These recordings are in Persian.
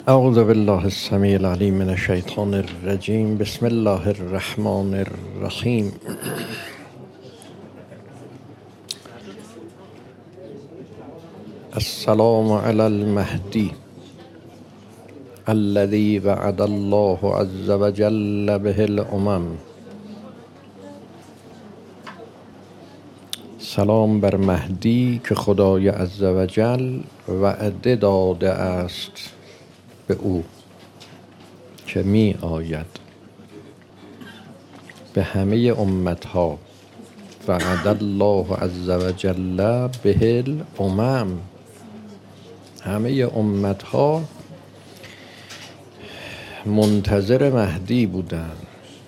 اعوذ بالله السمیع العلیم من الشیطان الرجیم. بسم الله الرحمن الرحیم. السلام علی المهدی الذي وعد الله عز وجل به الامم. سلام بر مهدی که خدای عز وجل وعده داده است به او که می آید به همه امتها. وعد الله عز وجل به الامم. همه امتها منتظر مهدی بودند.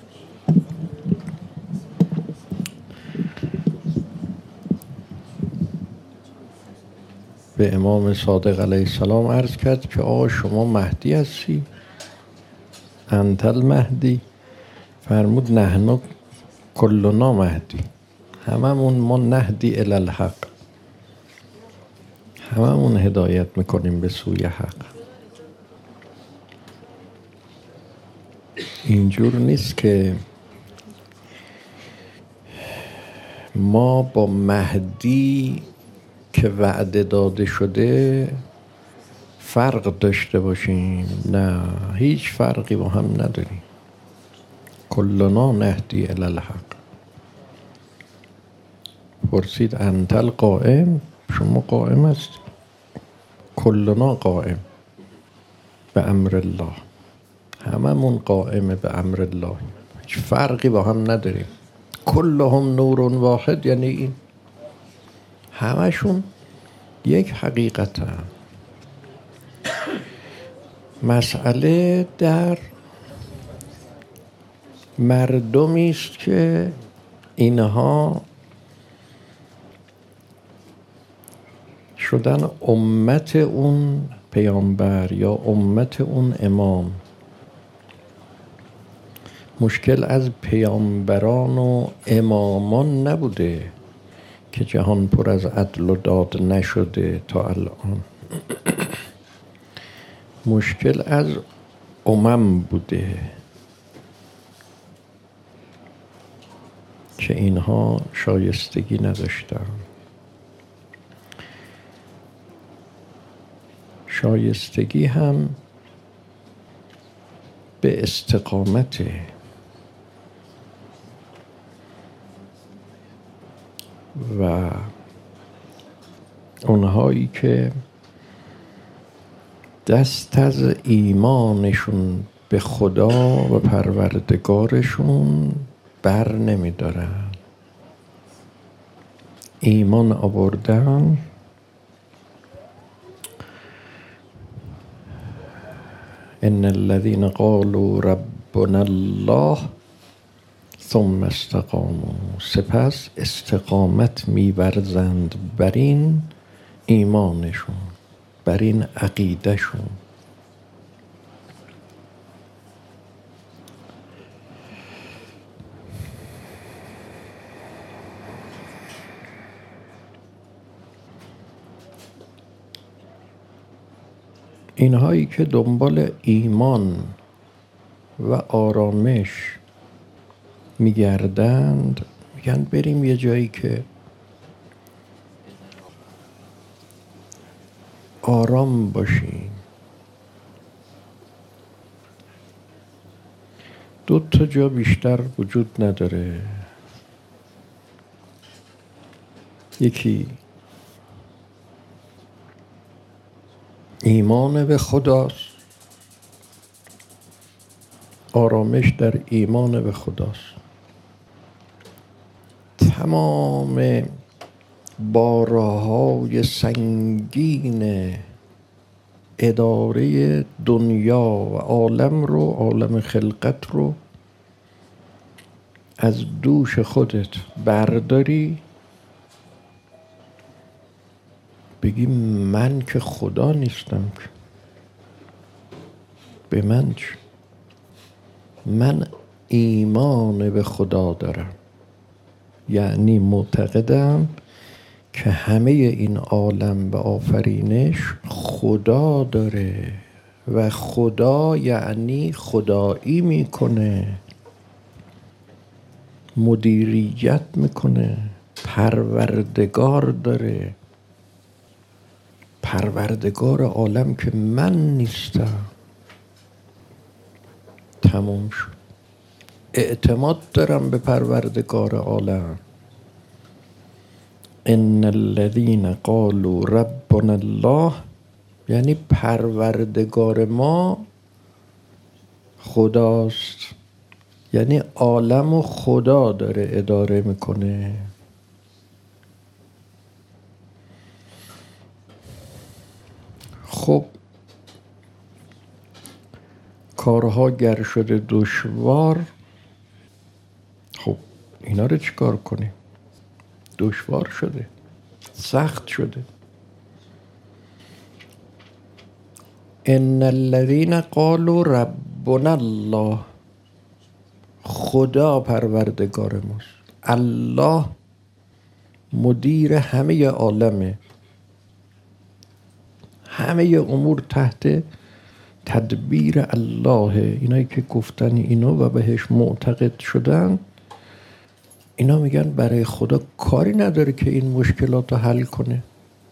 به امام صادق علیه السلام عرض کرد که آقا شما مهدی هستی؟ انت المهدی؟ فرمود نحن کلنا مهدی. هممون ما نهدی الی الحق، هممون هدایت میکنیم به سوی حق. اینجور نیست که ما با مهدی که وعده داده شده فرق داشته باشیم. نه، هیچ فرقی با هم نداریم. کلنا نهدی الی الحق. پرسید انت القائم؟ شما قائم هستی؟ کلنا قائم به امر الله. هممون قائم به امر الله، هیچ فرقی با هم نداریم. کلهم نور واحد، یعنی این همشون یک حقیقت هم. مسئله در مردمی است که اینها شدن امت اون پیامبر یا امت اون امام. مشکل از پیامبران و امامان نبوده که جهان پر از عدل و داد نشده تا الان. مشکل از امم بوده که اینها شایستگی نداشتن. شایستگی هم به استقامته. و اونهایی که دست از ایمانشون به خدا و پروردگارشون بر نمی دارن، ایمان آوردن، ان الذين قالوا ربنا الله ثم استقاموا، سپس استقامت می‌ورزند بر این ایمانشون، بر این عقیدهشون. اینهایی که دنبال ایمان و آرامش میگردند، میگن بریم یه جایی که آرام باشیم. دو تا جا بیشتر وجود نداره. یکی ایمان به خداست، آرامش در ایمان به خداست. تمام بارهای سنگین اداره دنیا و عالم خلقت رو از دوش خودت برداری، بگی من که خدا نیستم، به من چه؟ من ایمان به خدا دارم، یعنی معتقدم که همه این عالم و آفرینش خدا داره و خدا یعنی خدایی میکنه، مدیریت میکنه، پروردگار داره. پروردگار عالم که من نیستم. تموم شد. اعتماد دارم به پروردگار عالم. ان الذين قالوا ربنا الله، یعنی پروردگار ما خداست، یعنی عالم و خدا داره اداره میکنه. خب کارها گر شده دشوار، خب اینا رو چیکار کنیم؟ دشوار شده، سخت شده. ان الذين قالوا ربنا الله، خدا پروردگار ماست. الله مدیر همه عالمه، همه امور تحت تدبیر الله. اینایی که گفتن اینو و بهش معتقد شدن، اینا میگن برای خدا کاری نداره که این مشکلات رو حل کنه.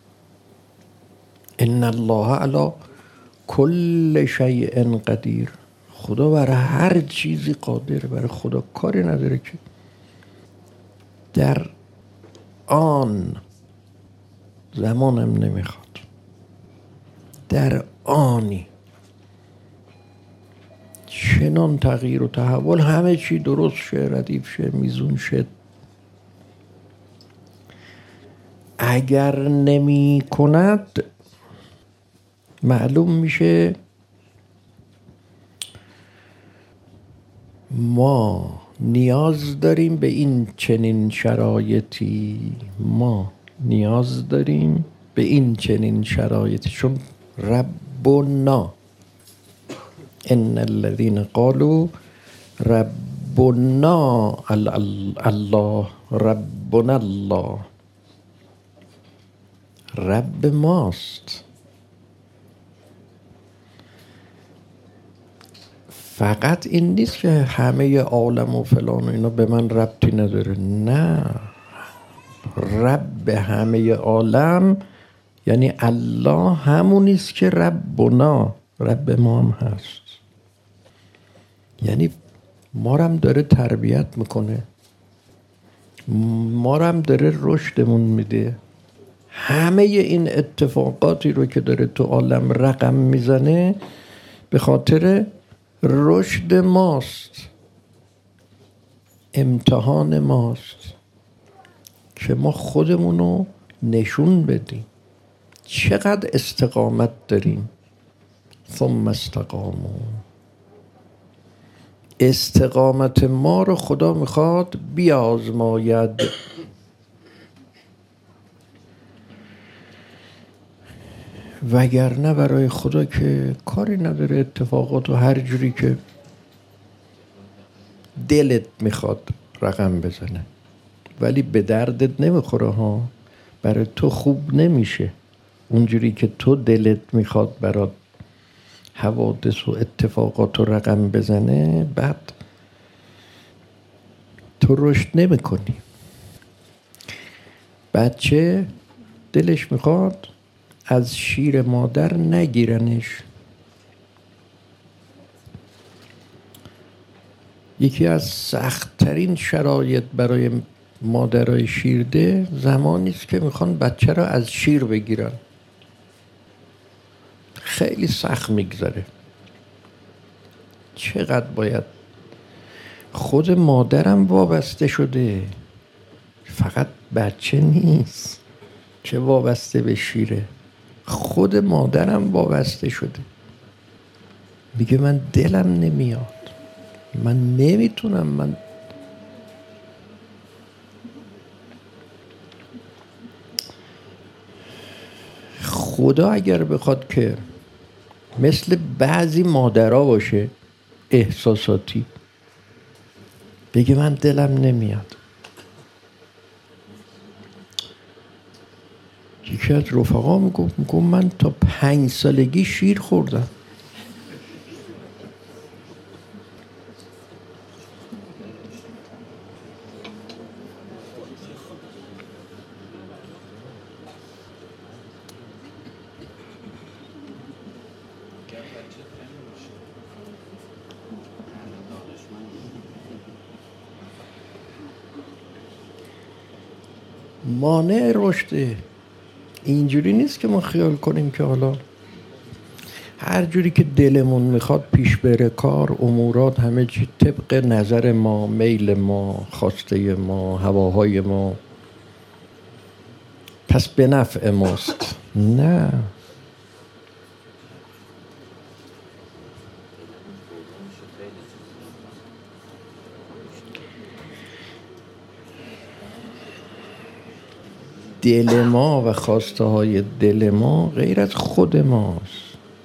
ان الله علی کل شیء قدیر، خدا برای هر چیزی قادره. برای خدا کاری نداره که در آن زمانم نمیخواد، در آنی چنان تغییر و تحول همه چی درست شه، ردیف شه، میزون شه. اگر نمی کند معلوم میشه ما نیاز داریم به این چنین شرایطی، ما نیاز داریم به این چنین شرایطی، چون ربنا، ان الذين قالوا ربنا الله، ربنا الله، رب ماست. فقط این نیست که همه عالم و فلان و اینا به من ربطی نداره، نه. رب همه عالم یعنی الله همونیست که ربنا، رب ما هم هست. یعنی ما رو هم داره تربیت میکنه، ما رو هم داره رشدمون میده. همه این اتفاقاتی رو که داره تو عالم رقم میزنه به خاطر رشد ماست، امتحان ماست که ما خودمونو نشون بدیم چقدر استقامت داریم. ثم استقاموا، استقامت ما رو خدا میخواد بیازماید. وگرنه برای خدا که کاری نداره اتفاقات و هر جوری که دلت میخواد رقم بزنه، ولی به دردت نمیخوره ها. برای تو خوب نمیشه اونجوری که تو دلت میخواد برات حوادث و اتفاقات و رقم بزنه، بعد تو رشد نمی کنی. بچه دلش میخواد از شیر مادر نگیرنش. یکی از سخت‌ترین شرایط برای مادرای شیرده زمانی است که میخوان بچه را از شیر بگیرن. خیلی سخت میگذره. چقدر باید خود مادرم وابسته شده، فقط بچه نیست که وابسته به شیره، خود مادرم وابسته شده. میگه من دلم نمیاد، من نمیتونم. من خدا اگر بخواد که مثل بعضی مادرها باشه احساساتی، بگه من دلم نمیاد. یکی از رفقا میگفت من تا 5 سالگی شیر خوردم. مانع رشده. اینجوری نیست که ما خیال کنیم که حالا هر جوری که دلمون میخواد پیش بره کار، امورات همه چی طبق نظر ما، میل ما، خواسته ما، هواهای ما، پس به نفع ماست. نه، دل ما و خواسته های دل ما غیر از خود ماست.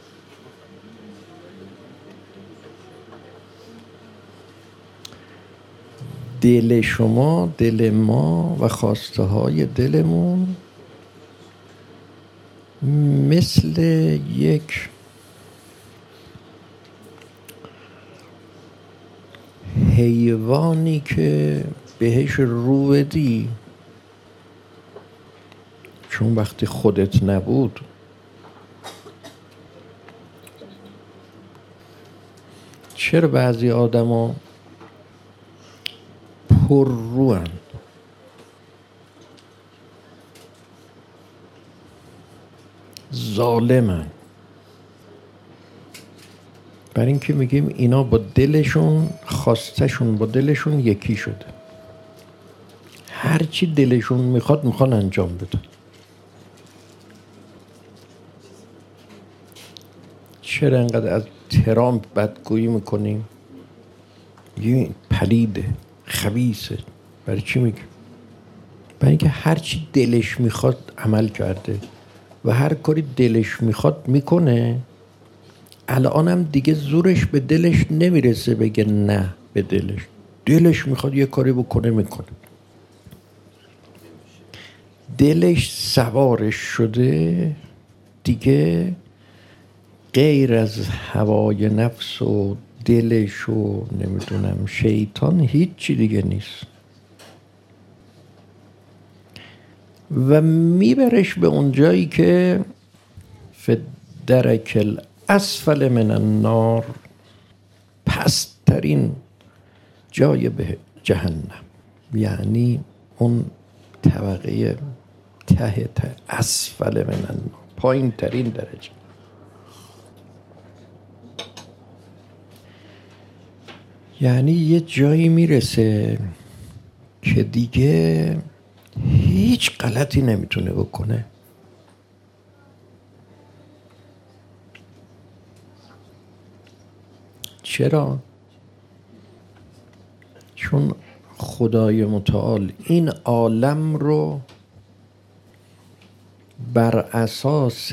دل شما، دل ما و خواسته های دلمون مثل یک حیوانی که بهش رو بدی، چون وقتی خودت نبود چرا بعضی آدما پر روان، ظالمن؟ برای اینکه میگیم اینا با دلشون، خواستشون با دلشون یکی شده، هرچی دلشون میخواد میخوان انجام بدن. چرا انقدر از ترامپ بدگویی میکنیم؟ میگیم پلیده، خبیثه. برای چی میگیم؟ برای اینکه هرچی دلش میخواد عمل کرده و هر کاری دلش میخواد میکنه. الانم دیگه زورش به دلش نمیرسه بگه نه به دلش میخواد یه کاری بکنه میکنه. دلش سوارش شده دیگه، غیر از هوای نفس و دلش و نمیدونم شیطان هیچی دیگه نیست و میبرش به اون جایی که فدرک الاسفل من النار، پسترین جای به جهنم، یعنی اون طبقه ته اسفل من النار، پایین ترین درجه. یعنی یه جایی میرسه که دیگه هیچ غلطی نمیتونه بکنه. چرا؟ چون خدای متعال این عالم رو بر اساس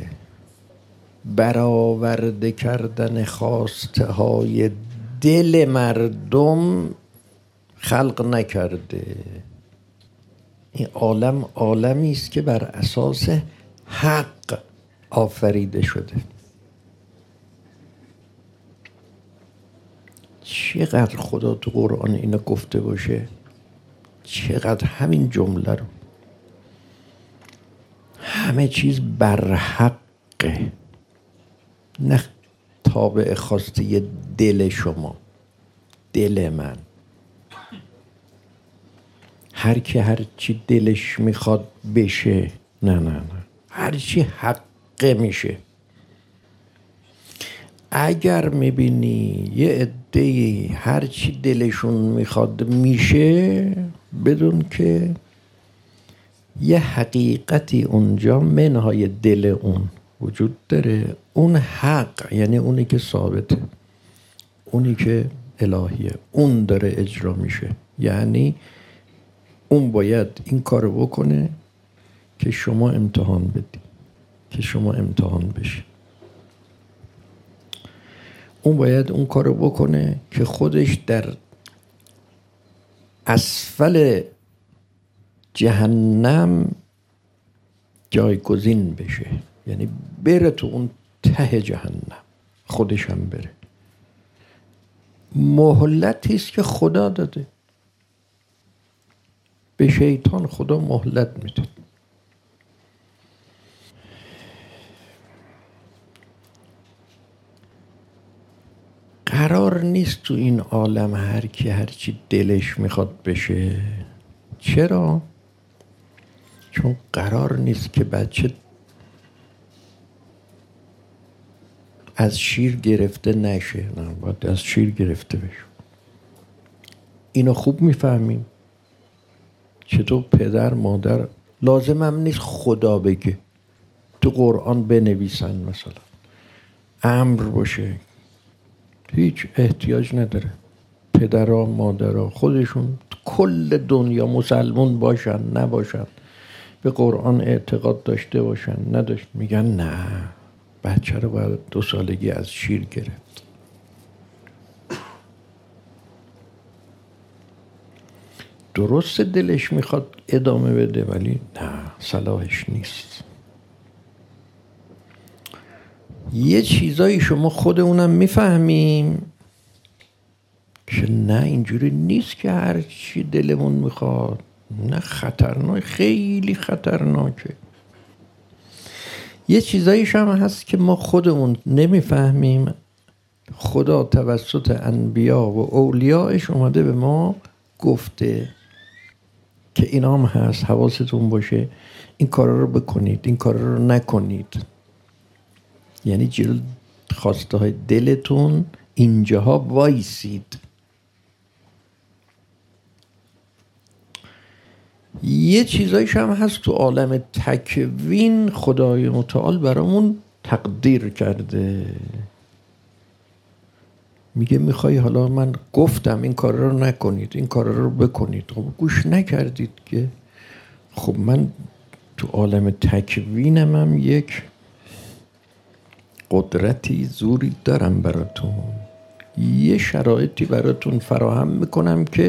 برآورده کردن خواسته های دل مردم خلق نکرده. این عالم عالمی است که بر اساس حق آفریده شده. چقدر خدا تو قرآن اینو گفته باشه، چقدر همین جمله رو، همه چیز بر حقه، نه تابع خواسته دل شما، دل من. هر کی هر چی دلش میخواد بشه، نه، هر چی حقه میشه. اگر میبینی یه عده‌ای هر چی دلشون میخواد میشه، بدون که یه حقیقتی اونجا منهای دل اون وجود داره. اون حق یعنی اونی که ثابته، اونی که الهیه، اون داره اجرا میشه. یعنی اون باید این کارو بکنه که شما امتحان بدی، که شما امتحان بشی. اون باید اون کارو بکنه که خودش در اسفل جهنم جایگزین بشه، یعنی بره تو اون ته جهنم، خودش هم بره. مهلتی است که خدا داده به شیطان، خدا مهلت میده. قرار نیست تو این عالم هر کی هر چی دلش میخواد بشه. چرا؟ چون قرار نیست که بچه از شیر گرفته نشه، نه باید از شیر گرفته بشه. اینو خوب میفهمیم. چطور پدر مادر لازم هم نیست خدا بگه، تو قرآن بنویسن مثلا امر باشه، هیچ احتیاج نداره. پدرها مادرها خودشون کل دنیا مسلمون باشن نباشن، به قرآن اعتقاد داشته باشن نداشت، میگن نه بچه رو باید 2 سالگی از شیر گرفت. درست دلش میخواد ادامه بده ولی نه صلاحش نیست. یه چیزایی شما خودمونم میفهمیم که نه اینجوری نیست که هر چی دلمون میخواد، نه خطرناک، خیلی خطرناکه. یه چیزاییش هم هست که ما خودمون نمیفهمیم، خدا توسط انبیا و اولیاءش اومده به ما گفته که اینا هم هست، حواستون باشه این کارا رو بکنید این کارا رو نکنید. یعنی جلو خواسته های دلتون اینجاها وایسید. یه چیزایش هم هست تو عالم تکوین خدای متعال برامون تقدیر کرده. میگه میخوای حالا من گفتم این کار رو نکنید این کار رو بکنید، خب گوش نکردید که خب من تو عالم تکوینم هم یک قدرتی زوری دارم براتون، یه شرایطی براتون فراهم میکنم که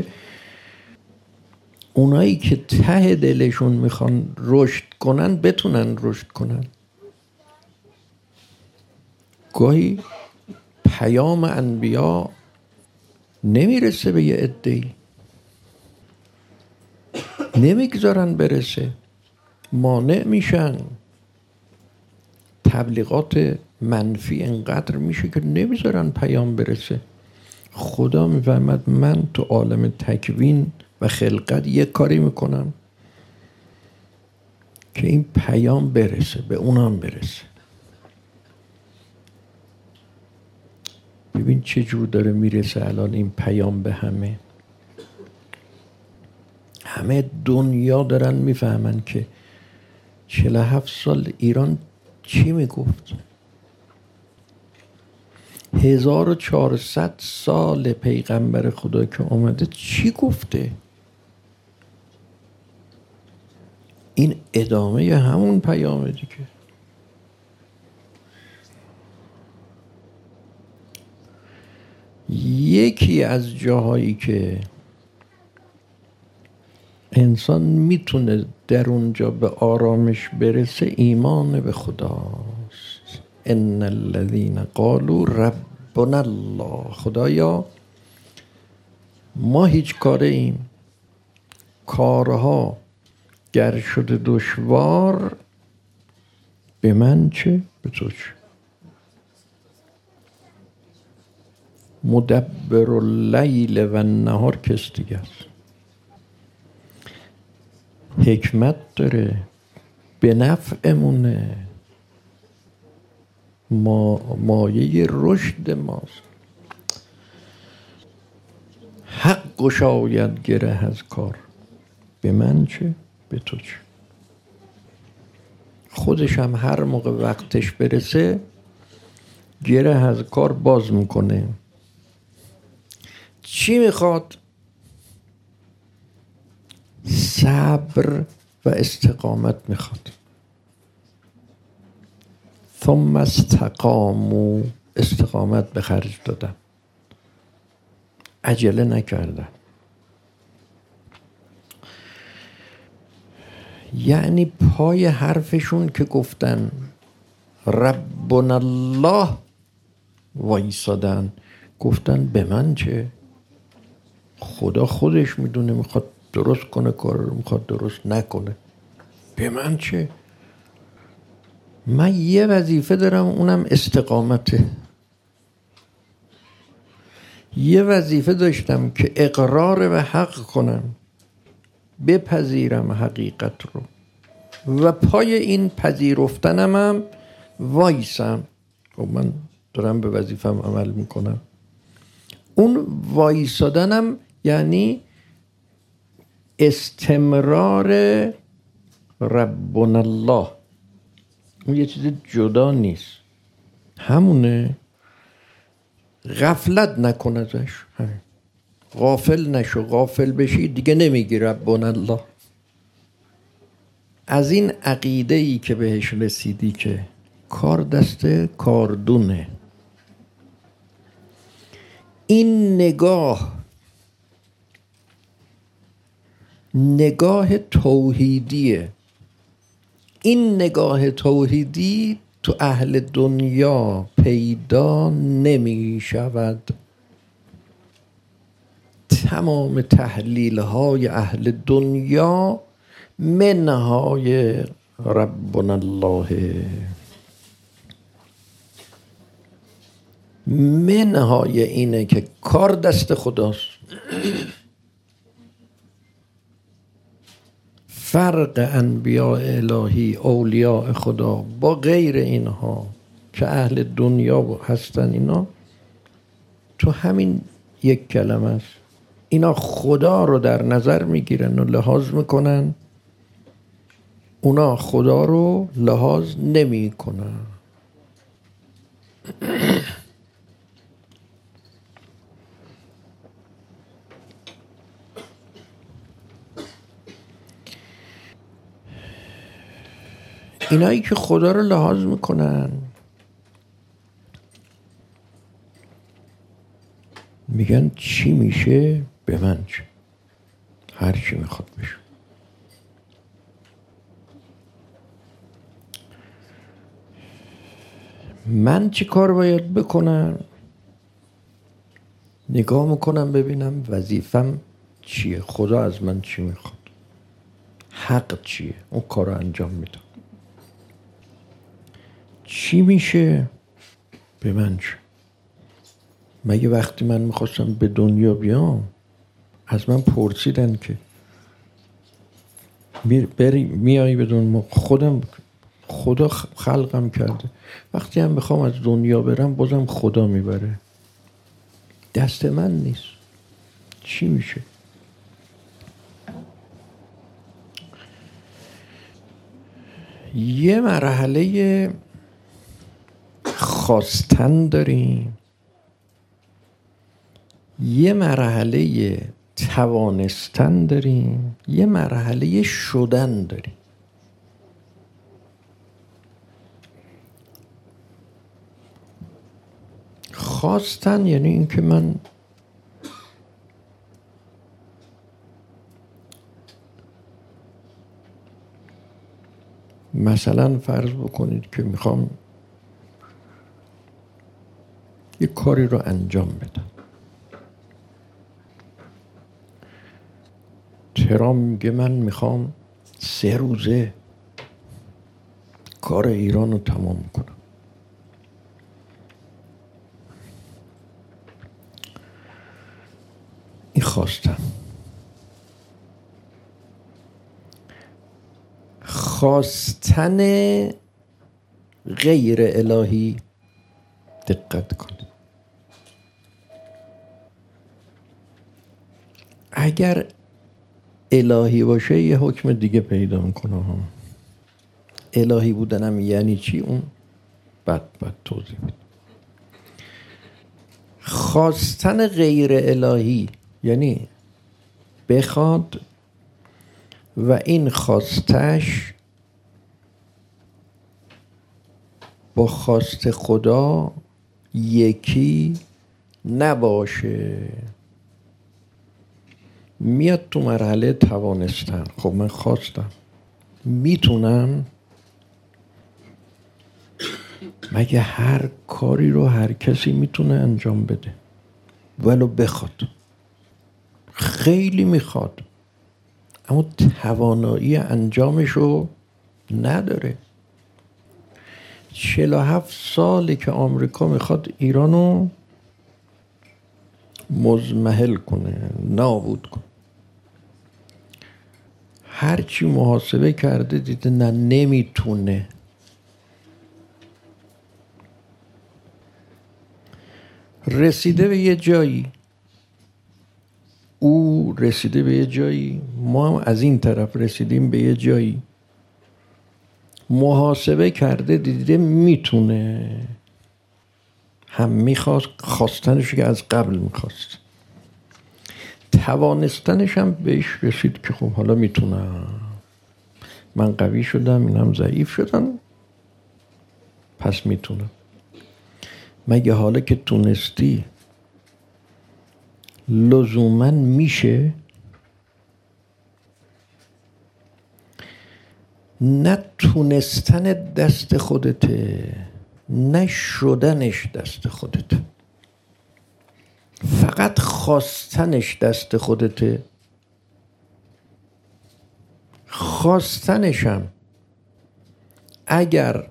اونایی که ته دلشون میخوان رشد کنن بتونن رشد کنن. گاهی پیام انبیا نمیرسه به یه عده‌ای، نمیگذارن برسه، مانع میشن، تبلیغات منفی انقدر میشه که نمیذارن پیام برسه. خدا میفهمد من تو عالم تکوین و خلقت یه کاری میکنم که این پیام برسه به اونم برسه. ببین چه جور داره میرسه الان این پیام به همه دنیا دارن میفهمن که 47 سال ایران چی میگفت، 1400 سال پیغمبر خدا که اومده چی گفته. این ادامه همون پیامه دیگه. یکی از جاهایی که انسان میتونه در اونجا به آرامش برسه ایمان به خداست. ان الذين قالوا ربنا الله، خدایا ما هیچ کاره ایم، کارها گر شده دشوار به من چه به تو چه. مدبر اللیل و النهار کس دیگه است، حکمت داره، به نفعمونه، مایه رشد ماست. حق گشاید گره از کار به من چه به تو چه. خودش هم هر موقع وقتش برسه گره از کار باز میکنه. چی میخواد؟ صبر و استقامت میخواد. ثم استقاموا، استقامت به خرج دادن، عجله نکردن. یعنی پای حرفشون که گفتن ربنا الله وایسادن، گفتن به من چه، خدا خودش میدونه میخواد درست کنه کار رو، میخواد درست نکنه، به من چه. من یه وظیفه دارم اونم استقامته. یه وظیفه داشتم که اقرار به حق کنم، بپذیرم حقیقت رو و پای این پذیرفتنم هم وایسم. خب من دارم به وظیفم عمل میکنم. اون وایسادنم یعنی استمرار ربنا الله. اون یه چیز جدا نیست، همونه. غفلت نکن ازش، غافل نشو. غافل بشی دیگه نمیگی ربنا الله. از این عقیده ای که بهش رسیدی که کار دست کاردونه، این نگاه توحیدیه. این نگاه توحیدی تو اهل دنیا پیدا نمی شود. تمام تحلیل های اهل دنیا منهای ربنا الله، منهای اینه که کار دست خداست. فرق انبیاء الهی، اولیاء خدا با غیر اینها که اهل دنیا هستن، اینا تو همین یک کلمه است. اینا خدا رو در نظر میگیرن و لحاظ میکنن، اونا خدا رو لحاظ نمی کنن. اینایی که خدا رو لحاظ میکنن میگن چی میشه به من چه، هر چی میخواد بشه. من چی کار باید بکنم؟ نگاه میکنم ببینم وظیفم چیه، خدا از من چی میخواد، حق چیه، اون کار رو انجام میدم. چی میشه به من چه؟ مگه وقتی من میخواستم به دنیا بیام از من پرسیدن که میایی بدون خدا خلقم کرده، وقتی هم بخوام از دنیا برم بازم خدا میبره، دست من نیست. چی میشه؟ یه مرحله خواستن داریم، یه مرحله توانستن داریم، یه مرحله شدن داریم. خواستن یعنی این که من مثلا فرض بکنید که میخوام یه کاری رو انجام بدم. ترام میگه من میخوام 3 روزه کار ایران رو تمام کنم. این خواستم. خواستن غیر الهی، دقت کنید، اگر الهی باشه یه حکم دیگه پیدا میکنه. الهی بودنم یعنی چی؟ اون بعد توضیح بید. خواستن غیر الهی یعنی بخواد و این خواستش با خواست خدا یکی نباشه. میاد تو مرحله توانستن. خب من خواستم، میتونم؟ مگه هر کاری رو هر کسی میتونه انجام بده ولو بخواد؟ خیلی میخواد اما توانایی انجامش رو نداره. 47 ساله که آمریکا میخواد ایرانو مزمحل کنه، نابود کنه. هرچی محاسبه کرده دیده نه نمیتونه. رسیده به یه جایی، او رسیده به یه جایی، ما هم از این طرف رسیدیم به یه جایی. محاسبه کرده دیده میتونه، هم میخواست، خواستنش که از قبل میخواست، توانستنش هم بهش رسید که خب حالا میتونم، من قوی شدم اینم ضعیف شدم پس میتونم. مگه حالا که تونستی لزوماً میشه؟ نه تونستن دست خودته، نه شدنش دست خودته، فقط خواستنش دست خودته. خواستنشم اگر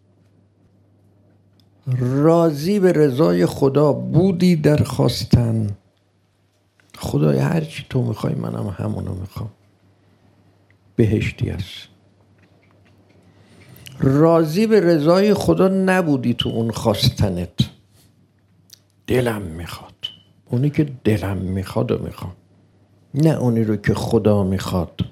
راضی به رضای خدا بودی در خواستن، خدای هر چی تو میخوای منم همونو میخوام، بهشتی است. راضی به رضای خدا نبودی تو اون خواستنت، دلم میخواد، اونی که دلم میخواد و میخوام، نه اونی رو که خدا میخواد،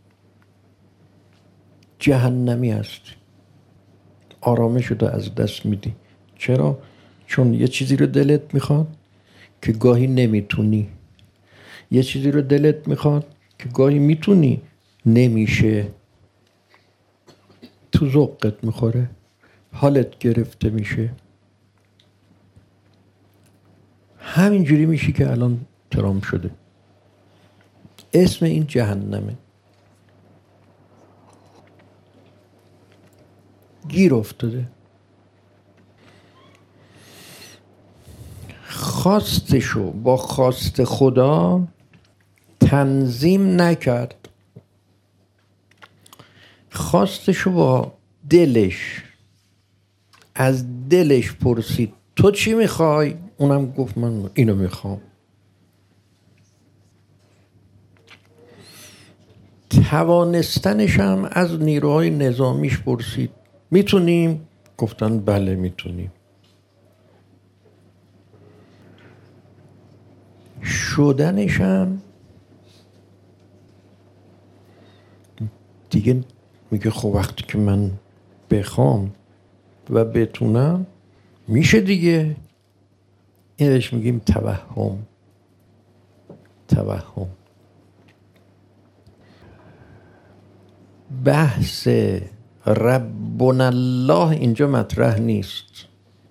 جهنمی است. آرامش رو از دست میدی. چرا؟ چون یه چیزی رو دلت میخواد که گاهی نمیتونی، یه چیزی رو دلت میخواد که گاهی میتونی نمیشه، تو ذوقت میخوره، حالت گرفته میشه. همینجوری میشی که الان ترامپ شده. اسم این جهنمه. گیر افتاده. خواستشو با خواست خدا تنظیم نکرد، خواستشو با دلش، از دلش پرسید تو چی میخوای؟ اونم گفت من اینو میخوام. توانستنش هم از نیروهای نظامیش پرسید میتونیم؟ گفتن بله میتونیم. شدنش هم دیگه میگه خب وقتی که من بخوام و بتونم میشه دیگه. اینش میگیم توهم. توهم. بحث ربنا الله اینجا مطرح نیست.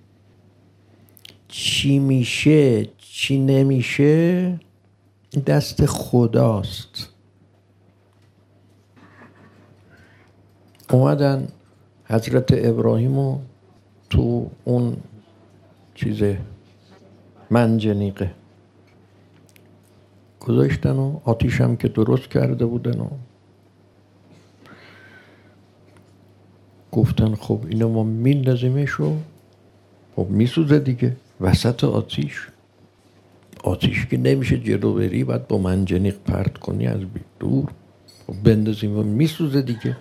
چی میشه چی نمیشه دست خداست. اومدن حضرت ابراهیمو تو اون چیزه منجنیقه گذاشتن و آتیش هم که درست کرده بودن و گفتن خب اینو ما میندازیمش و خب میسوزه دیگه وسط آتیش. آتیش که نمیشه جلو بری، باید با منجنیق پرت کنی از دور، خب بندازیم و میسوزه دیگه.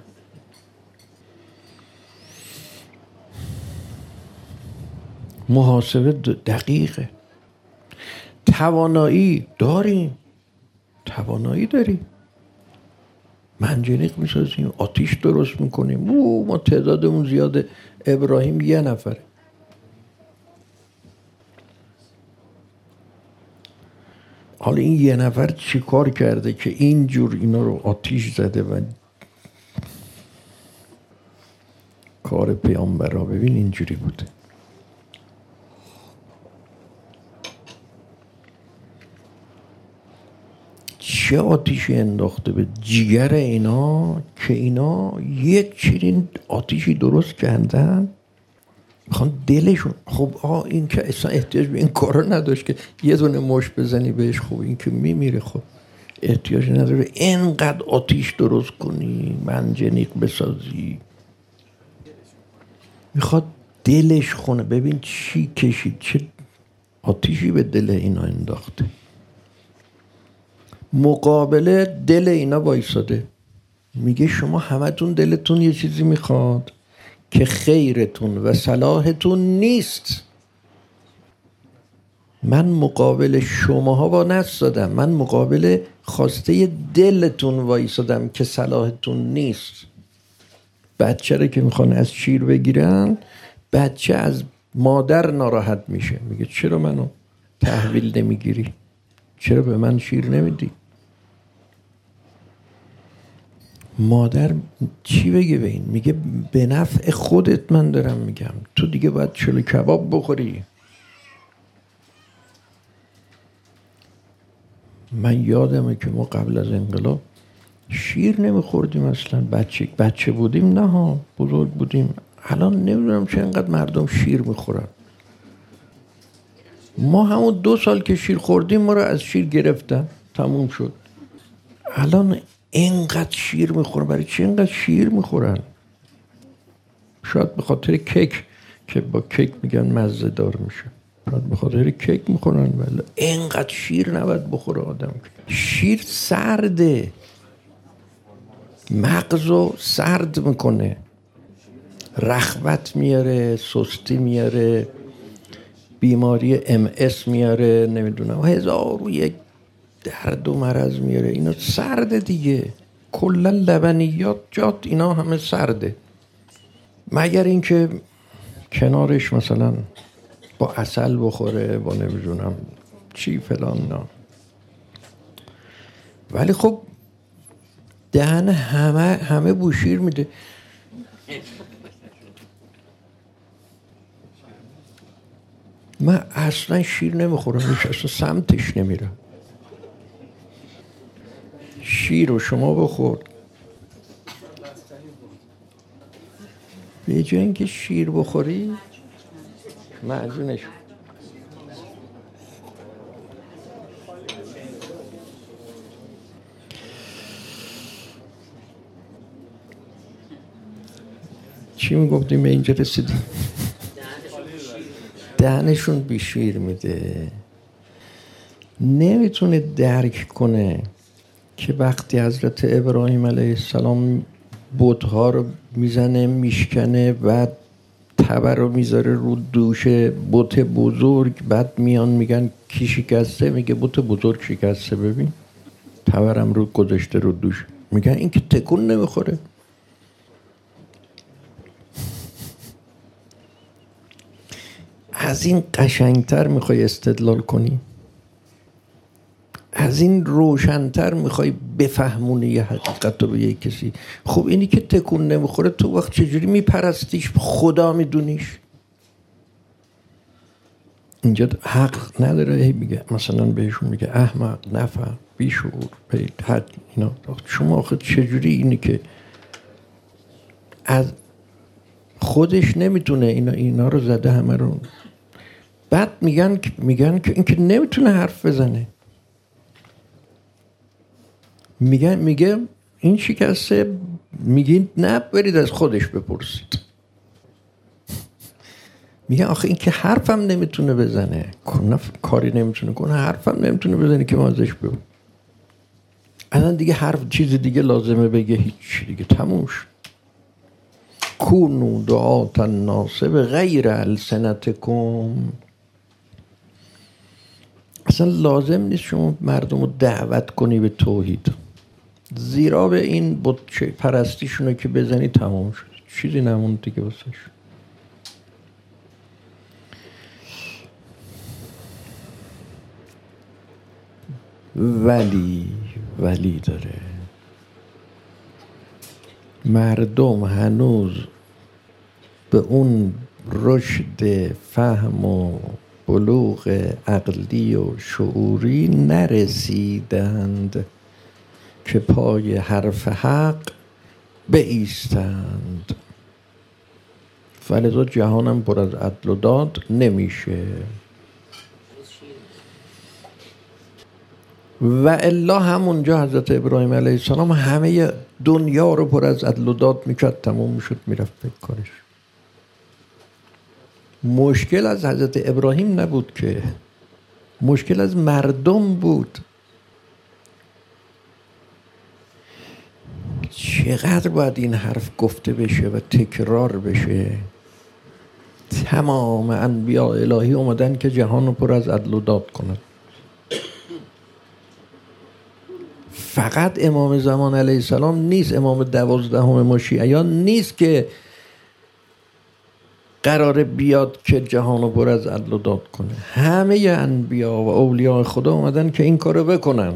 محاسبه دقیقه. توانایی داریم، توانایی داریم، منجنیق میسازیم، آتیش درست میکنیم. ما تعدادمون زیاده، ابراهیم 1 نفره. حالا این 1 نفر چی کار کرده که اینجور اینا رو آتیش زده؟ و کار پیامبرا ببین اینجوری بوده. چه آتیشی انداخته به جگر اینا که اینا یک چنین آتیشی درست کردن میخوان دلشون. خب این که اصلا احتیاج به این کارا نداشت که یه دونه مش بزنی بهش، خب این که میمیره، خب احتیاج نداره اینقدر آتیش درست کنی، منجنیق بسازی. میخواد دلش خونه. ببین چی کشید، چه آتیشی به دل اینا انداخته. مقابل دل اینا وایساده، میگه شما همتون دلتون یه چیزی میخواد که خیرتون و صلاحتون نیست. من مقابل شماها با نستادم، من مقابل خواسته دلتون وایسادم که صلاحتون نیست. بچه رو که میخوان از شیر بگیرن، بچه از مادر ناراحت میشه، میگه چرا منو تحویل نمیگیری؟ چرا به من شیر نمیدی؟ مادر چی بگه به این؟ میگه به نفع خودت من دارم میگم، تو دیگه باید چلو کباب بخوری. من یادمه که ما قبل از انقلاب شیر نمیخوردیم اصلا. بچه بودیم، نه ها، بزرگ بودیم. الان نمیدونم چه انقدر مردم شیر میخورن. ما همون 2 سال که شیر خوردیم ما رو از شیر گرفتن، تموم شد. الان اینقدر شیر میخورن. برای چی اینقدر شیر میخورن؟ شاید به خاطر کیک که با کیک میگن مزه دار میشه، شاید به خاطر کیک میخورن. ولی اینقدر شیر نباید بخوره آدم. شیر سرده، مغزو سرد میکنه، رخوت میاره، سستی میاره، بیماری MS میاره، نمیدونم 1001 درد و مرض میاره. اینا سرده دیگه، کلا لبنیات جات اینا همه سرده، مگر اینکه کنارش مثلا با عسل بخوره، با نمیدونم چی فلان نه. ولی خب دهن همه بوشیر میده. من اصلا شیر نمیخورم، اصلا سمتش نمیرم. شیر رو شما بخور، به جای اینکه شیر بخوری معجونش. چی میگفتیم به اینجا رسیدیم؟ دهنشون بیشیر میده. نمیتونه درک کنه که وقتی حضرت ابراهیم علیه السلام بت‌ها رو میزنه میشکنه و تبر رو میذاره رو دوش بت بزرگ، بعد میان میگن کی شکسته؟ میگه بت بزرگ شکسته. ببین تبرم رو گذاشته رو دوش. میگن این که تکون نمیخوره. از این قشنگتر میخوای استدلال کنی؟ از این روشنتر میخوای بفهمونی یه حقیقت رو به یک کسی؟ خب اینی که تکون نمیخوره تو وقت چجوری میپرستیش؟ خدا میدونیش. اینجا حق نداره هی میگه مثلا بهشون میگه احمق، نفهم، بیشعور، حد اینا. شما آخه چجوری اینی که از خودش نمیتونه اینا رو زده همه رو، بعد میگن که این که نمیتونه حرف بزنه. میگه این شکسته. میگین نه برید از خودش بپرسید. میگه آخه این که حرفم نمیتونه بزنه، کاری نمیتونه کنه، حرفم نمیتونه بزنه که ما ازش بگو. الان دیگه حرف چیز دیگه لازمه بگه؟ هیچ دیگه، تموم شد. کونو دعات الناس بغیر السنتکم. اصلا لازم نیست شما مردم رو دعوت کنی به توحید، زیرا به این بت پرستیشونو که بزنی تمام شد، چیزی نموند دیگه واسش. ولی داره مردم هنوز به اون رشد فهم و بلوغ عقلی و شعوری نرسیدند که پای حرف حق بایستند. فلذا جهانم پر از عدل و داد نمیشه. و الا همونجا حضرت ابراهیم علیه السلام همه دنیا رو پر از عدل و داد میکرد، تموم میشد، میرفت به کارش. مشکل از حضرت ابراهیم نبود که مشکل از مردم بود. چقدر باید این حرف گفته بشه و تکرار بشه؟ تمام انبیاء الهی اومدن که جهان رو پر از عدل و داد کنن. فقط امام زمان علیه السلام نیست، امام 12 ما شیعیان نیست که قراره بیاد که جهان رو پر از عدل و داد کنه. همه انبیا و اولیاء خدا اومدن که این کارو بکنن.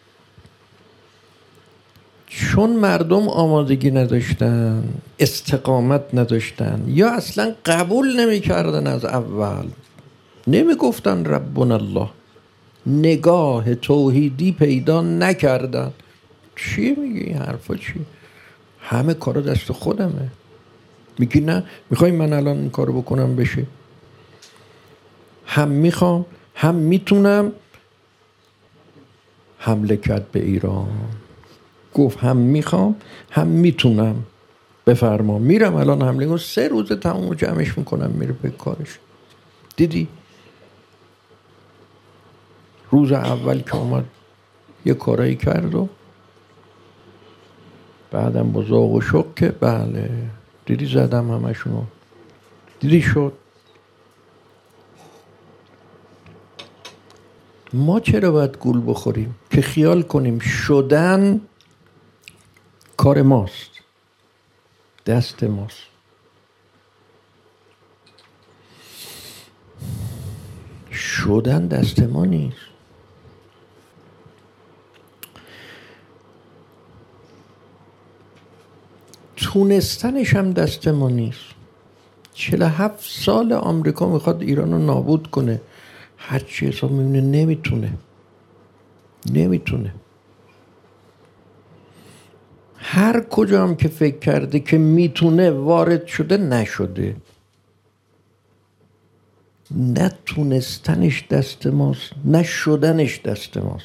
چون مردم آمادگی نداشتن، استقامت نداشتن، یا اصلا قبول نمی کردن، از اول نمی گفتن ربنا الله، نگاه توحیدی پیدا نکردن. چی میگی این حرفا؟ چی؟ همه کارا دست خودمه. میگی نه میخوای من الان این کارو بکنم بشه؟ هم میخوام هم میتونم. حمله کرد به ایران، گفت هم میخوام هم میتونم، بفرما. میرم الان حمله کنم، 3 روز تمام جمعش میکنم، میره به کارش. دیدی روز اول که اومد یه کارایی کرد و بعدم با ذوق و شوق که بله دیدی زدم همشونو، دیدی شد. ما چرا باید گول بخوریم که خیال کنیم شدن کار ماست، دست ماست؟ شدن دست ما نیست. تونستنش هم دست ما نیست. 47 سال آمریکا میخواد ایران رو نابود کنه، هرچی حساب میبینه نمیتونه. هر کجا هم که فکر کرده که میتونه وارد شده، نشده. نه تونستنش دست ماست، نه شدنش دست ماست.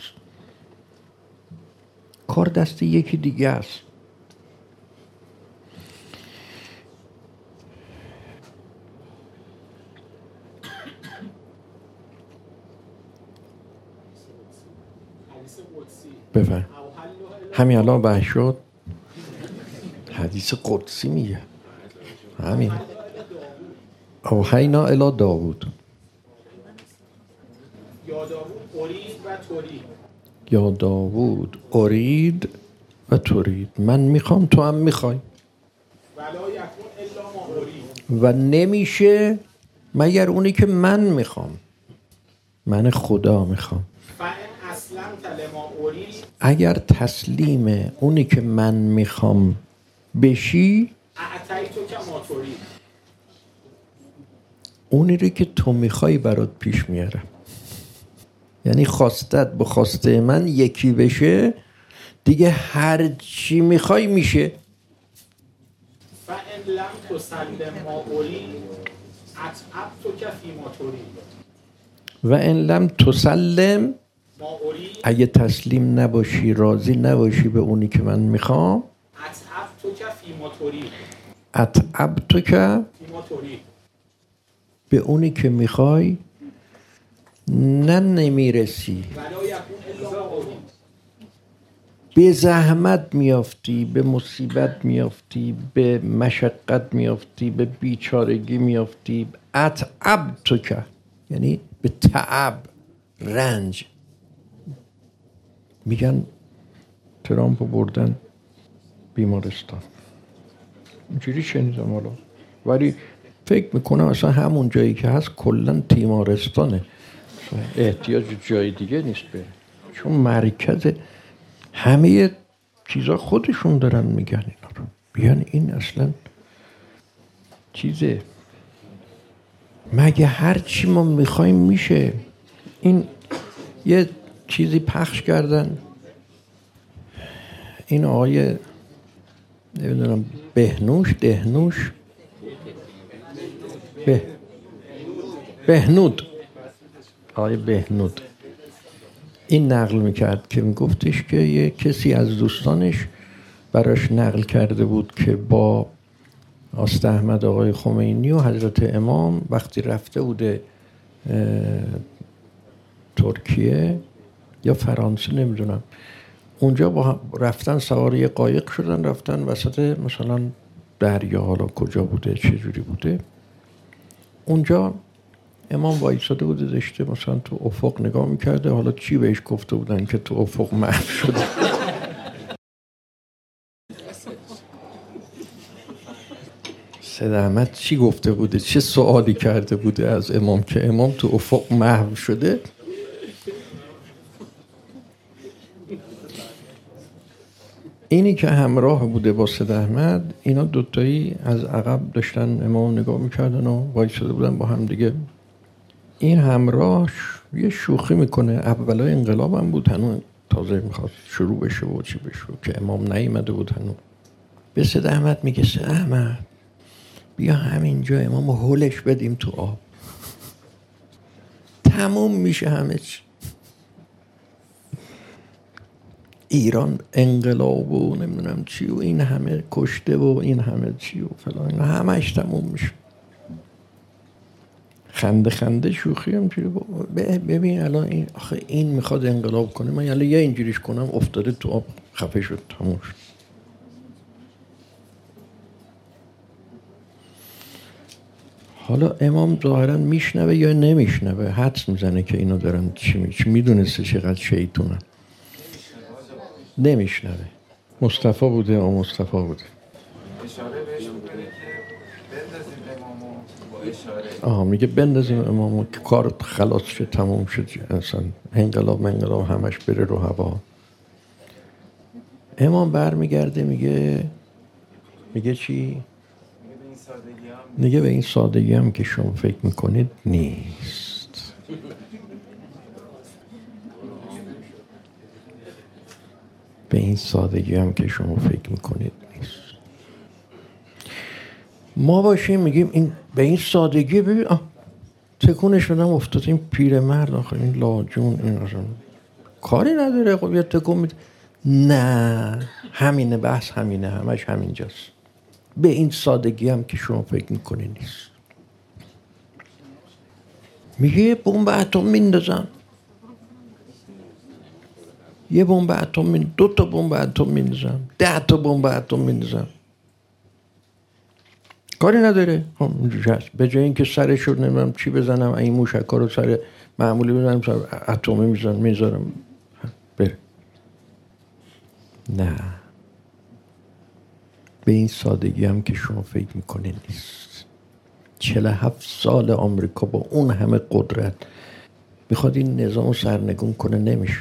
کار دست یکی دیگه است. بفهم همین الان بحث شد. حدیث قدسی میگه همین اوحینا الی داوود یا داوود ارید و ترید. من میخوام تو هم میخوای و نمیشه مگر اونی که من میخوام، من خدا میخوام. اگر تسلیم اونی که من میخوام بشی، اونی رو که تو میخوای برات پیش میارم. یعنی خواستت با خواسته من یکی بشه، دیگه هر چی میخوای میشه. فَإِنْ لَمْ تُسَلِّمْ مَا أُرِيدُ أَتْعَبْتُكَ فِيمَا تُرِيدُ. و ان لم تسلم، اگه تسلیم نباشی، راضی نباشی به اونی که من میخوام، اتعبتک به اونی که میخوای نه نمیرسی. به زحمت میافتی، به مصیبت میافتی، به مشقت میافتی، به بیچارگی میافتی. اتعبتک یعنی به تعب، رنج. میگن ترامپو بردن بیمارستان، اینجوری شنیدم حالا، ولی فکر میکنم اصلا همون جایی که هست کلن تیمارستانه، احتیاج جای دیگه نیست بره، چون مرکز همه چیزا خودشون دارن میگن اینا رو. بیان این اصلا چیزه، مگه هر چی ما میخوایم میشه؟ این یه چیزی پخش کردن، این آقای نمیدونم دهنوش بهنود، آقای بهنود این نقل میکرد که میگفتش که یه کسی از دوستانش براش نقل کرده بود که با آست احمد آقای خمینی و حضرت امام وقتی رفته بوده تو ترکیه یا فرانسه نمیدونم، اونجا با رفتن سوار یه قایق شدن، رفتن وسط مثلا دریا، حالا کجا بوده چه جوری بوده، اونجا امام وایساده بوده داشته مثلا تو افق نگاه میکرده، حالا چی بهش گفته بودن که تو افق محو شده. سید احمد چی گفته بوده، چه سوالی کرده بوده از امام که امام تو افق محو شده. اینی که همراه بوده با سید احمد، اینا دوتایی از عقب داشتن امام نگاه میکردن و وایساده بودن با هم دیگه. این همراهش یه شوخی میکنه، اولای انقلاب هم بود، هنوز تازه میخواد شروع بشه و چی بشه که امام نیامده بود هنوز. به سید احمد میگه سید احمد بیا همینجا امام هولش بدیم تو آب، تموم میشه همه چی. ایران انقلاب و نمیدونم چی و این همه کشته و این همه چی و فلان، اینا همش تموم میشه. خنده خنده شوخی همجوری ببین الان این آخه این میخواد انقلاب کنه، من الان یه اینجوریش کنم افتاده تو آب خفه شد تموم شد. حالا امام ظاهرا میشنوه یا نمیشنوه، حدس میزنه که اینو دارن چی میدونسته چقدر شیطونن. نمیشنوه. مصطفی بوده یا مصطفی بوده. اشاره بهش میکنه که بندازیم امامو با اشاره. میگه بندازیم امامو که کار خلاص شه تموم شد، اصلا انقلاب همش بره رو هوا. امام برمیگرده میگه چی؟ میگه به این سادگی هم که شما فکر میکنید نیست. به این سادگی هم که شما فکر میکنید نیست. ما باشیم میگیم این به این سادگی، ببین تکونش بدم افتاد این پیرمرد، آخه این لاجون این اصلا کاری نداره، خب یه تکون میده. نه همینه، بحث همینه، همش همینجاست. به این سادگی هم که شما فکر میکنی نیست. میگه بمب اتم میندازم، یه بمب اتم 2 تا بمب اتم میندازم، 10 تا بمب اتم میندازم، کاری نداره. به جای اینکه سرش رو نمیدونم چی بزنم، این موشک‌ها رو سر معمولی بزنم، سر اتمی میذارم بره. نه به این سادگی هم که شما فکر میکنه نیست. 47 سال آمریکا با اون همه قدرت میخواد این نظام سرنگون کنه، نمیشه.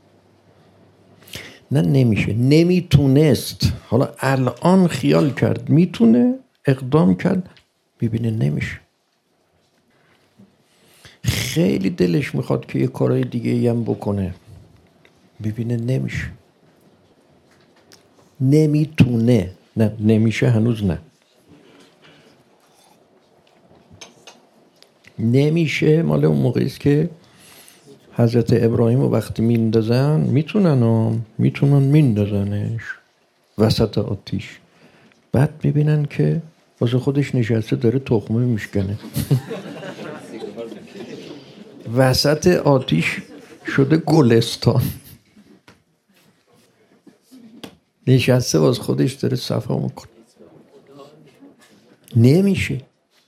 نه نمیشه، نمیتونست. حالا الان خیال کرد میتونه، اقدام کرد، ببینه نمیشه. خیلی دلش میخواد که یه کارهای دیگه هم بکنه، ببینه نمیشه. نمیتونه، نه نمیشه، هنوز نه. نمیشه مال اون موقعی است که حضرت ابراهیم رو وقتی میندازن، میتونن میندازنش وسط آتیش، بعد میبینن که واسه خودش نشسته داره تخمه میشکنه. وسط آتیش شده گلستان، نشسته واسه خودش داره صفا میکنه. نمیشه.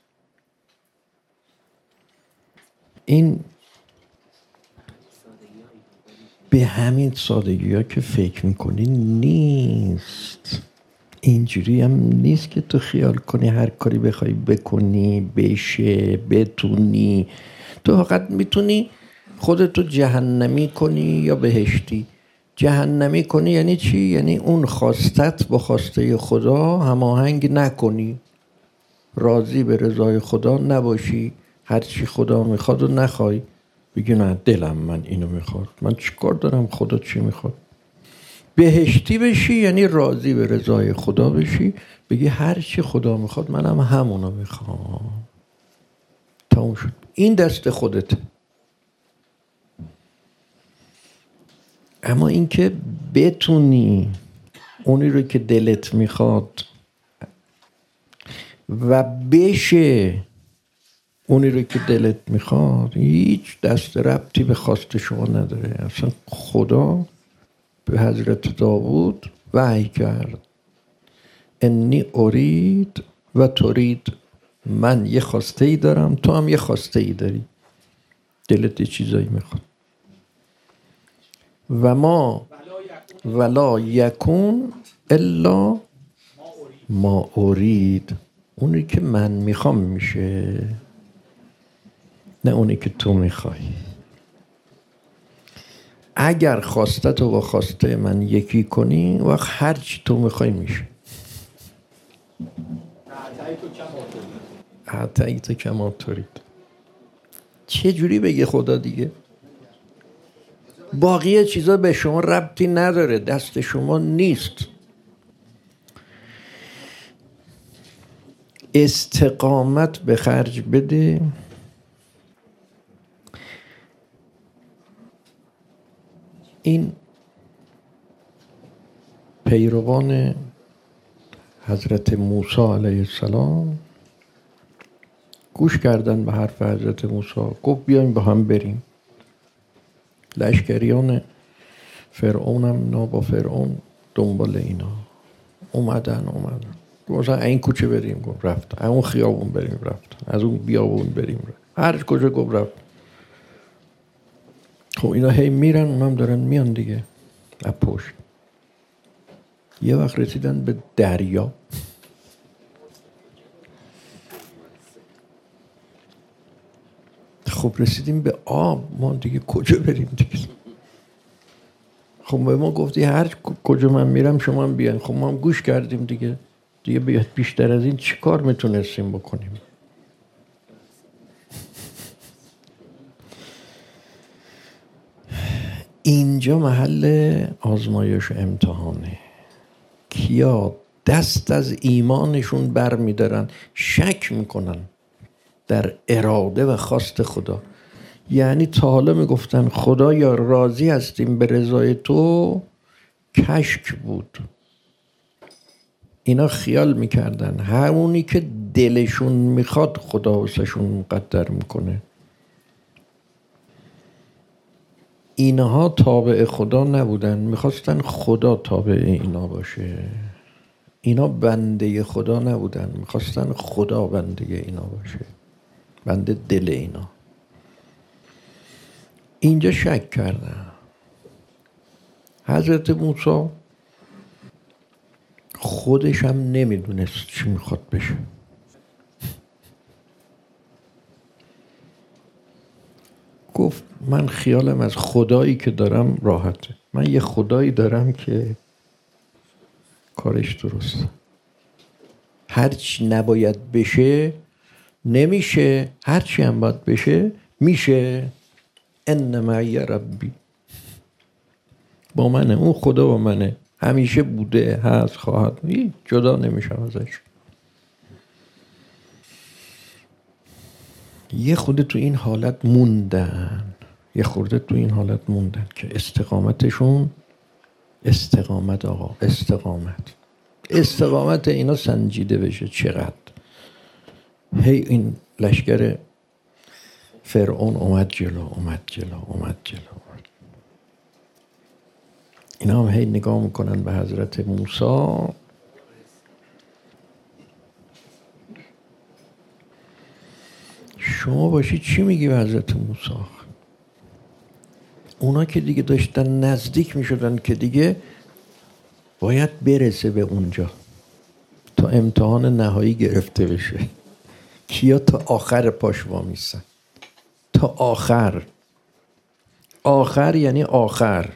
این به همین سادگی ها که فکر میکنی نیست. اینجوری هم نیست که تو خیال کنی هر کاری بخوای بکنی بشه، بتونی. تو فقط میتونی خودتو جهنمی کنی یا بهشتی. جهنمی کنی یعنی چی؟ یعنی اون خواستت با خواسته خدا هماهنگ نکنی، راضی به رضای خدا نباشی، هر چی خدا میخواد و نخوای، بگی نه دلم من اینو میخواد، من چیکار دارم، خدا چی میخواد. بهشتی بشی یعنی راضی به رضای خدا بشی، بگی هر چی خدا میخواد منم همونو میخوام، تموم شد. این دست خودته. اما اینکه بتونی اونی رو که دلت میخواد و بشه اونی رو که دلت میخواد هیچ دست ربطی به خواست شما نداره. اصلا خدا به حضرت داوود وحی کرد انی ارید و ترید، من یه خواسته ای دارم تو هم یه خواسته ای داری، دلت یه چیزایی میخواد. و ما ولا یکون الا ما ارید، اونی که من میخوام میشه، نه اونی که تو میخوای. اگر خواسته تو با خواسته من یکی کنی وقت هر چی تو میخوای میشه. اعطیت کما ترید. چه جوری بگه خدا دیگه؟ باقی چیزا به شما ربطی نداره، دست شما نیست. استقامت به خرج بده، این پیروان حضرت موسی علیه السلام گوش کردن به حرف حضرت موسی، گفت بیایم با هم بریم. لشکریان فرعونم با فرعون دنبال اینا اومدن. گفتن این کوچه بریم، گفت رفتن. اون خیابون بریم، رفتن. از اون بیابون بریم، رفتن. هر کجا گفت رفت. خب اینا هی میرن، اونم دارن میان دیگه از پشت. یه وقت رسیدن به دریا. خب رسیدیم به آب، ما دیگه کجا بریم دیگه؟ خب به ما گفتی هر کجا من میرم شما هم بیان. خب ما هم گوش کردیم دیگه بیشتر از این چی کار میتونستیم بکنیم؟ اینجا محل آزمایش و امتحانه. کیا دست از ایمانشون بر میدارن، شک میکنن در اراده و خواست خدا. یعنی تا حالا میگفتن خدا یا راضی هستیم به رضای تو، کشک بود. اینا خیال میکردن همونی که دلشون میخواد خدا واسهشون مقدر میکنه. اینها تابع خدا نبودن، میخواستن خدا تابع اینا باشه. اینا بنده خدا نبودن، میخواستن خدا بنده اینا باشه، بنده دل اینا. اینجا شک کردن. حضرت موسی خودش هم نمیدونست چی میخواد بشه. گفت من خیالم از خدایی که دارم راحته. من یه خدایی دارم که کارش درسته. هرچی نباید بشه نمیشه، هرچی هم باید بشه میشه. ان معی ربی، با منه، اون خدا با منه، همیشه بوده، هست، خواهد، جدا نمیشم ازش. یه خورده تو این حالت موندن که استقامتشون، استقامت آقا، استقامت اینا سنجیده بشه. چقدر هی این لشکر فرعون اومد جلو. اینا هم هی نگاه میکنن به حضرت موسی. شما باشی چی میگی به حضرت موسی؟ اونا که دیگه داشتن نزدیک میشدن که دیگه باید برسه به اونجا تا امتحان نهایی گرفته بشه. کیا تا آخر پاش وامیستن، تا آخر یعنی آخر.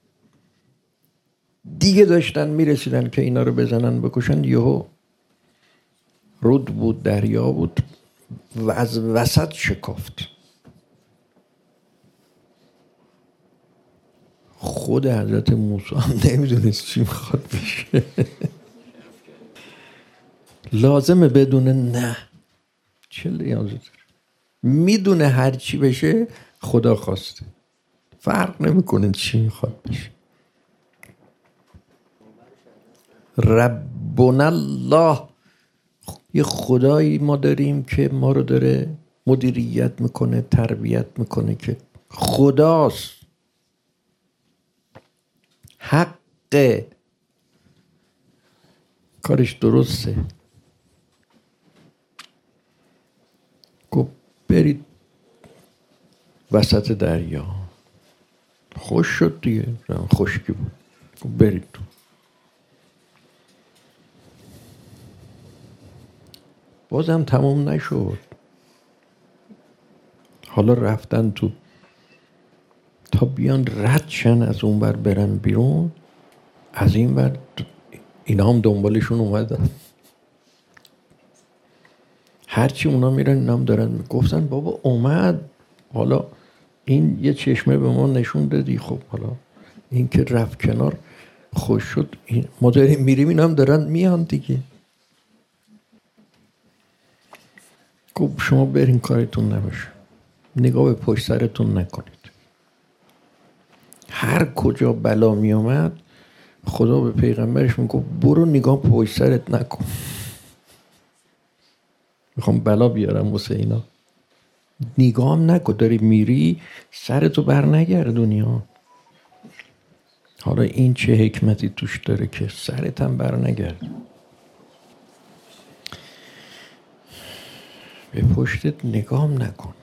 دیگه داشتن میرسیدن که اینا رو بزنن بکشن. یهو رود بود، دریا بود و از وسط شکافت. خود حضرت موسی هم نمیدونست چی میخواد بشه. لازمه بدونه؟ نه، چه لیازه داره؟ میدونه هر چی بشه خدا خواسته، فرق نمیکنه چی میخواد بشه. ربنا الله، یه خدایی ما داریم که ما رو داره مدیریت میکنه، تربیت میکنه که خداست، حق، کارش درسته. گفت برید وسط دریا. خوش شد دیگه، خشکی بود. گفت برید تو. بازم تموم نشد. حالا رفتن تو تا بیان رد شن از اون بر برن بیرون، از این بر اینا هم دنبالشون اومدن. هرچی اونا میرن اینا هم دارن. گفتن بابا اومد، حالا این یه چشمه به ما نشون دادی، خب حالا این که رفت کنار خوش شد، ما داریم میریم اینا هم دارن میان دیگه. گفت شما برین کارتون نباشه، نگاه به پشت سرتون نکنید. هر کجا بلا می آمد خدا به پیغمبرش میگفت برو نگاه پشت سرت نکن، میخوام بلا بیارم واسه اینا. نگاه هم نکن، داری میری سرتو بر نگردونی ها. حالا این چه حکمتی توش داره که سرت هم بر نگرد، به پشتت نگاه هم نکن.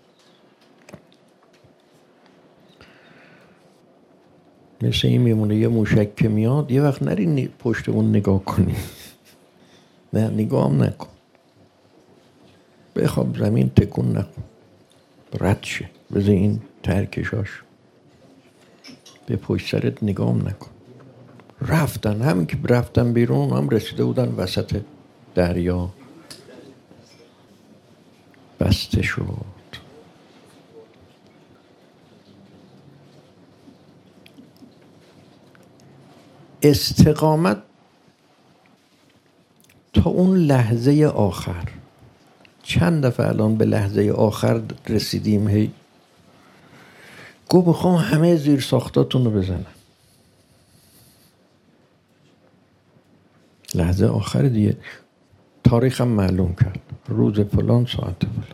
مثل این میمونه یه موشک که میاد یه وقت نری پشت اون نگاه کنی، نه نگاه هم نکن، بخواب زمین تکون نکن، رد شه، بذار این ترکشاش، به پشت سرت نگاه هم نکن. رفتن، همین که رفتن بیرون هم رسیده بودن وسط دریا. بسته شد. استقامت تا اون لحظه آخر. چند دفعه الان به لحظه آخر رسیدیم، هی گفت میخوام همه زیر ساختاتون رو بزنم. لحظه آخر دیگه. تاریخم معلوم کرد، روز فلان ساعت فلان.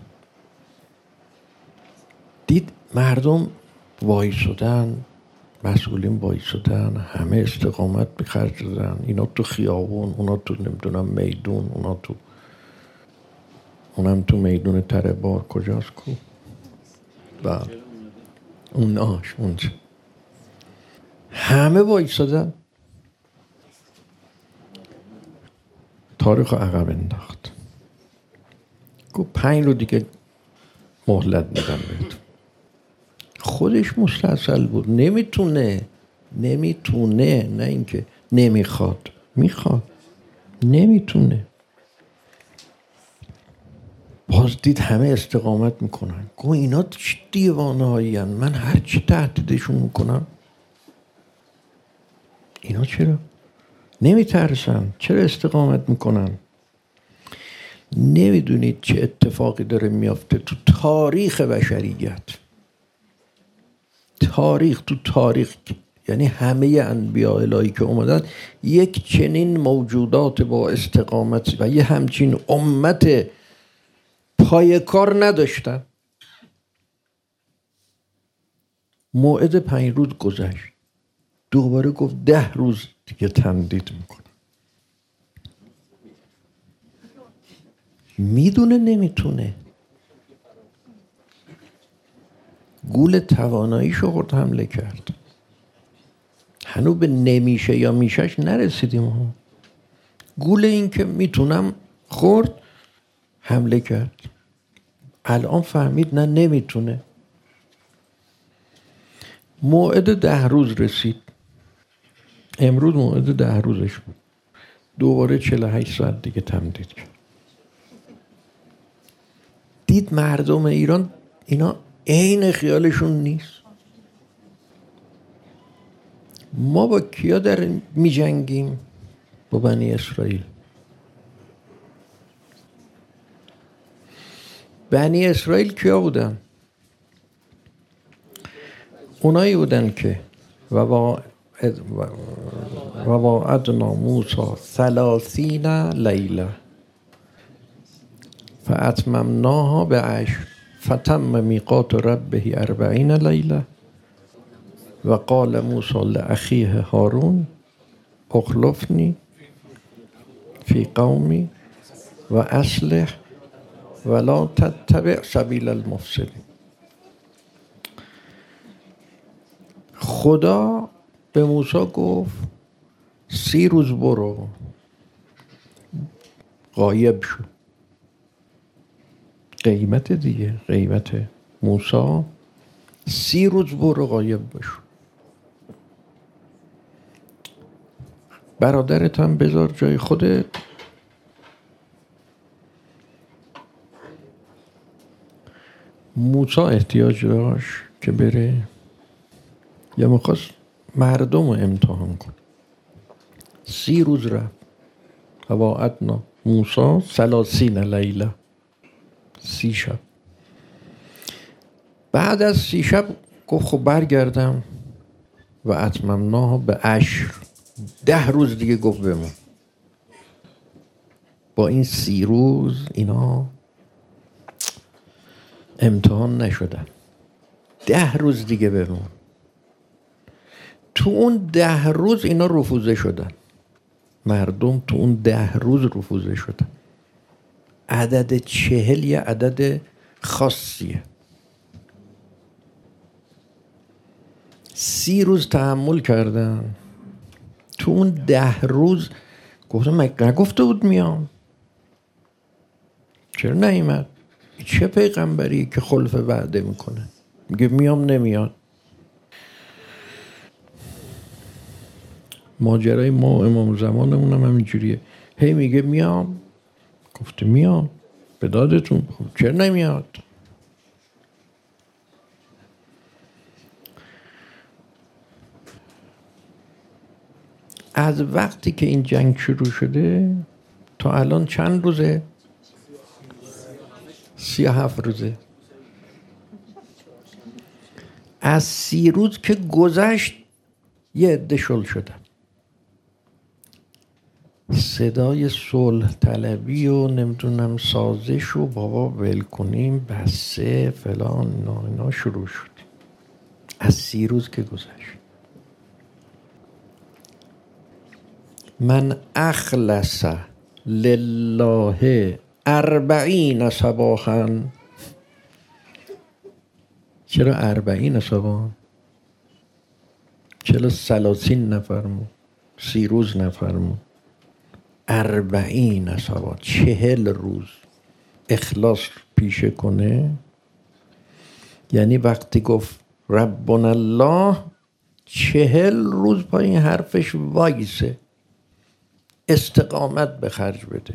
دید مردم وایسادن، مسئولین وایسادن، همه استقامت به خرج دادن. اینا تو خیابون، اونا تو نمیدونم میدون، اونا تو اونم تو میدون تره بار کجاست کو و اون آش اونجا همه وایسادن. تاریخ عقب انداخت. گفت 5 رو دیگه مهلت میدم بهتون. خودش مستعسل بود، نمیتونه، نه اینکه نمیخواد، میخواد، نمیتونه. باز دید همه استقامت میکنن. گفت اینا چه دیوانه هایی هن؟ من هر چی تهدیدشون میکنم اینا چرا نمیترسن؟ چرا استقامت میکنن؟ نمیدونید چه اتفاقی داره میافته تو تاریخ بشریت. تاریخ یعنی همه انبیاء الهی که اومدن یک چنین موجودات با استقامت و یه همچین امت پای کار نداشتن. موعد 5 روز گذشت، دوباره گفت 10 روز دیگه تمدید میکنه. میدونه نمیتونه، گول تواناییشو خورد، حمله کرد. هنوز به نمیشه یا میشهش نرسیدیم. گول این که میتونم خورد، حمله کرد. الان فهمید نه نمیتونه. موعد 10 روز رسید. امروز موعد 10 روزش بود. دوباره 48 ساعت دیگه تمدید کرد. دید مردم ایران اینا عین خیالشون نیست. ما با کیا در می جنگیم؟ با بنی اسرائیل. بنی اسرائیل کیا بودن؟ اونایی بودن که وواعدنا موسی 30 لیله فاتممناها بعشر فتم میقات ربه 40 لیله و قال موسی لاخیه هارون اخلفنی فی قومی و اصلح ولا تتبع سبیل المفسدین. خدا به موسی گفت 30 روز برو، غایب شو. غیبت دیگه، غیبت موسی 30 روز برو غایب بشو. برادرت هم بذار جای خودت. موسی احتیاج داشت که بره یا میخواست مردم رو امتحان کن. 30 روز رفت. وواعدنا موسی 30 لیله، 30 شب. بعد از 30 شب گفت خب برگردم و اتممناها به 10 روز دیگه گفت بمون. با این 30 روز اینا امتحان نشدن. 10 روز دیگه بمون. تو اون 10 روز اینا رفوزه شدن. مردم تو اون 10 روز رفوزه شدن. عدد 40 یه عدد خاصیه. 30 روز تحمل کردن. تو اون 10 روز گفتم نگفته بود میام؟ چرا نیامد؟ چه پیغمبری که خلف وعده میکنه؟ میگه میام نمیاد. ماجرای ما امام زمانمون هم همینجوریه. هی میگه میام، گفته میام به دادتون. خب چرا نمیاد؟ از وقتی که این جنگ شروع شده تا الان چند روزه؟ 37 روزه. از 30 روز که گذشت یه عده شل شدن. صدای صلح طلبی و نمیدونم سازش و بابا ول کنیم بسه فلان اینا شروع شد. از 30 روز که گذشت. من اخلص لله 40 صباحا. چرا 40 صباح؟ چرا 30 نفرمون؟ 30 روز نفرمون. 40 صباح، 40 روز اخلاص پیشه کنه. یعنی وقتی گفت ربنا الله 40 روز پای این حرفش وایسه، استقامت به خرج بده.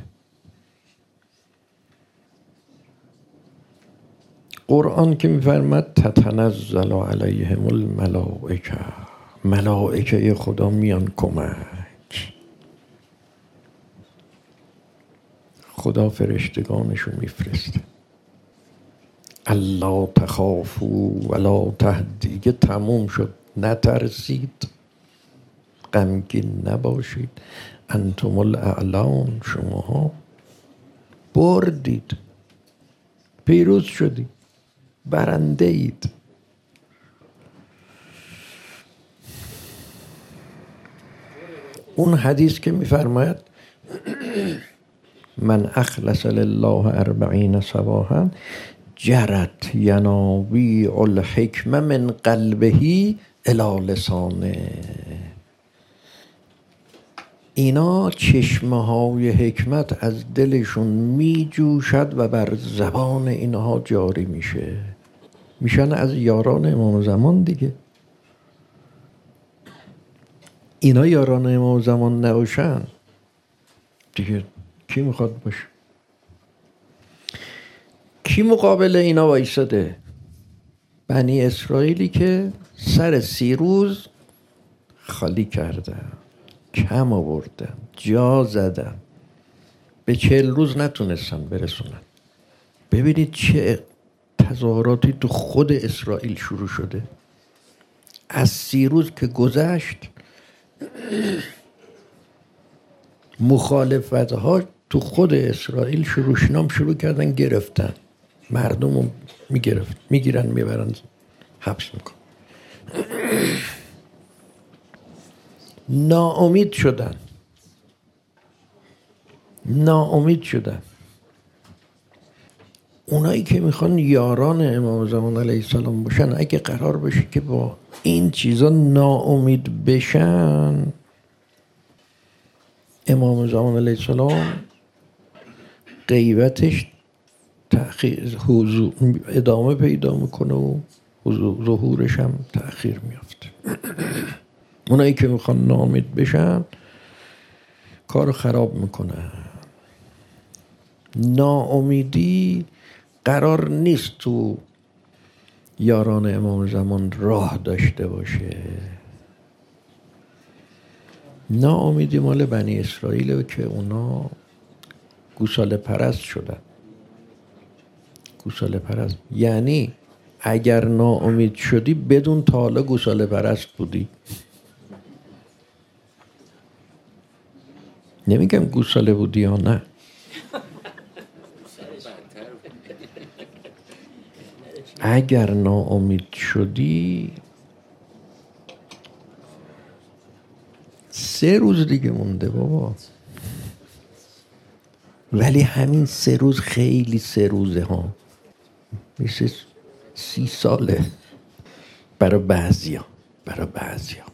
قرآن که میفرماد تتنزل علیهم الملائکه، ملائکه خدا میان کمک. خدا فرشتگانشو میفرسته. الله تخافوا ولا دیگه تموم شد. نترسید، غمگین نباشید. انتم الاعلون، شماها بردید، پیروز شدید، برنده اید. اون حدیث که میفرماید من اخلص لله 40 صباحا جرت ینابیع الحکمه من قلبه الی لسانه. اینا چشمه های حکمت از دلشون می جوشد و بر زبان اینها جاری میشه. میشن از یاران امام زمان دیگه. اینا یاران امام زمان نباشن دیگه کی میخواد باشه؟ کی مقابل اینا وایساده؟ بنی اسرائیلی که سر 30 روز خالی کردن، کم آوردن، جا زدن، به 40 روز نتونستن برسونن. ببینید چه تظاهراتی تو خود اسرائیل شروع شده. از 30 روز که گذشت مخالفت ها تو خود اسرائیل شروع کردن گرفتن، مردم رو میگیرن میبرن حبس میکن. ناامید شدن. اونایی که میخوان یاران امام زمان علیه السلام باشن، اگه قرار بشه که با این چیزا ناامید بشن، امام زمان علیه السلام غیبتش ادامه پیدا میکنه و ظهورش هم تأخیر میافته. اونایی که میخوان ناامید بشن کارو خراب میکنن. ناامیدی قرار نیست تو یاران امام زمان راه داشته باشه. ناامیدی مال بنی اسرائیل که اونا گوساله پرست شدن. گوساله پرست یعنی اگر ناامید شدی بدون تا حالا گوساله پرست بودی. نمیگم گوساله بودی یا نه، اگر ناامید شدی 3 روز دیگه مونده بابا. ولی همین 3 روز خیلی 3 روزه ها، مثل 30 ساله برای بعضیا.